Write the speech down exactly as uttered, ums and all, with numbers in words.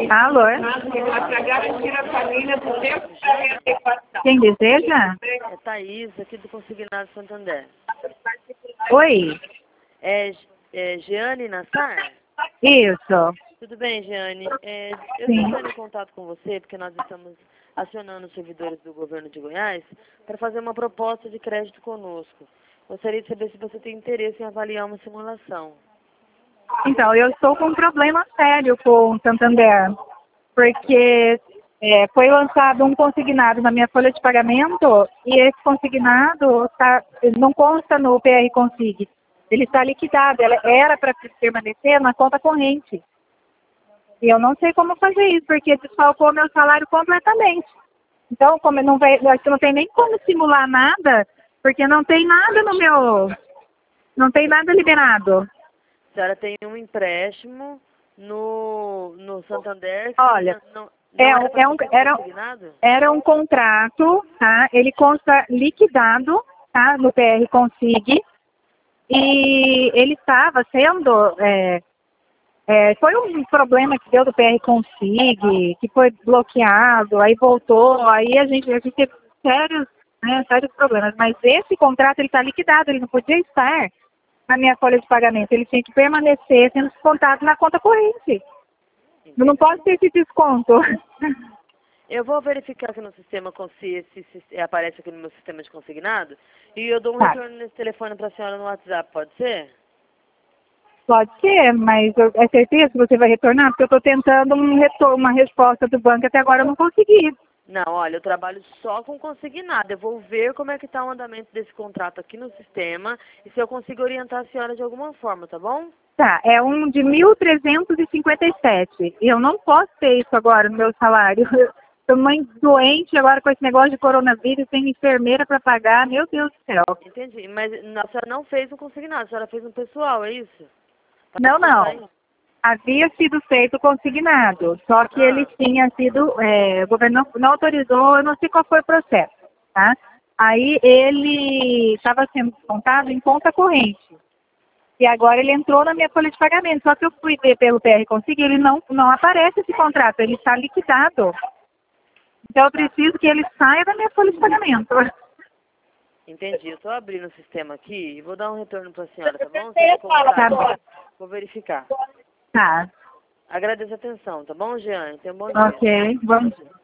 Alô? Para garantir a família do tempo da readequação. Quem deseja? É Thaís, aqui do Consignado Santander. Oi? É, é Jeane Nassar? Isso. Tudo bem, Jeane? É, eu Sim. estou entrando em contato com você porque nós estamos acionando os servidores do governo de Goiás para fazer uma proposta de crédito conosco. Gostaria de saber se você tem interesse em avaliar uma simulação. Então, eu estou com um problema sério com o Santander, porque é, foi lançado um consignado na minha folha de pagamento e esse consignado tá, não consta no P R Consig. Ele está liquidado, ela era para permanecer na conta corrente. E eu não sei como fazer isso, porque desfalcou meu salário completamente. Então, como não, vai, acho que não tem nem como simular nada, porque não tem nada no meu... Não tem nada liberado. A senhora tem um empréstimo no, no Santander que Olha, não, não é, era, um, pra é um, ser era, consignado? era um contrato, tá? Ele consta liquidado, tá? No P R Consig. E ele estava sendo... É, é, foi um problema que deu do P R Consig, que foi bloqueado, aí voltou, aí a gente, a gente teve sérios, né, sérios problemas. Mas esse contrato, ele está liquidado, ele não podia estar na minha folha de pagamento, ele tinha que permanecer sendo descontado na conta corrente. Eu não posso ter esse desconto. Eu vou verificar aqui no sistema se, se, se aparece aqui no meu sistema de consignado e eu dou um Tá. retorno nesse telefone para a senhora no WhatsApp, pode ser? Pode ser, mas eu, é certeza que você vai retornar? Porque eu estou tentando um retorno, uma resposta do banco, até agora eu não consegui. Não, olha, eu trabalho só com consignado. Eu vou ver como é que está o andamento desse contrato aqui no sistema e se eu consigo orientar a senhora de alguma forma, tá bom? Tá, é um de mil trezentos e cinquenta e sete. E eu não posso ter isso agora no meu salário. Estou mãe doente agora com esse negócio de coronavírus, tem enfermeira para pagar, meu Deus do céu. Entendi, mas a senhora não fez um consignado, a senhora fez um pessoal, é isso? Pra Não, descontar não. isso? Havia sido feito consignado, só que Ah. ele tinha sido, é, o governo não, não autorizou, eu não sei qual foi o processo, tá? Aí ele estava sendo descontado em conta corrente. E agora ele entrou na minha folha de pagamento, só que eu fui ver pelo P R Consig, ele não, não aparece esse contrato, ele está liquidado. Então eu preciso que ele saia da minha folha de pagamento. Entendi, eu estou abrindo o sistema aqui e vou dar um retorno para a senhora, tá bom? Você vai colocar Tá aqui, bom. vou verificar. Tá, Agradeço a atenção, tá bom, Jeane? Tenha um bom dia. ok, vamos.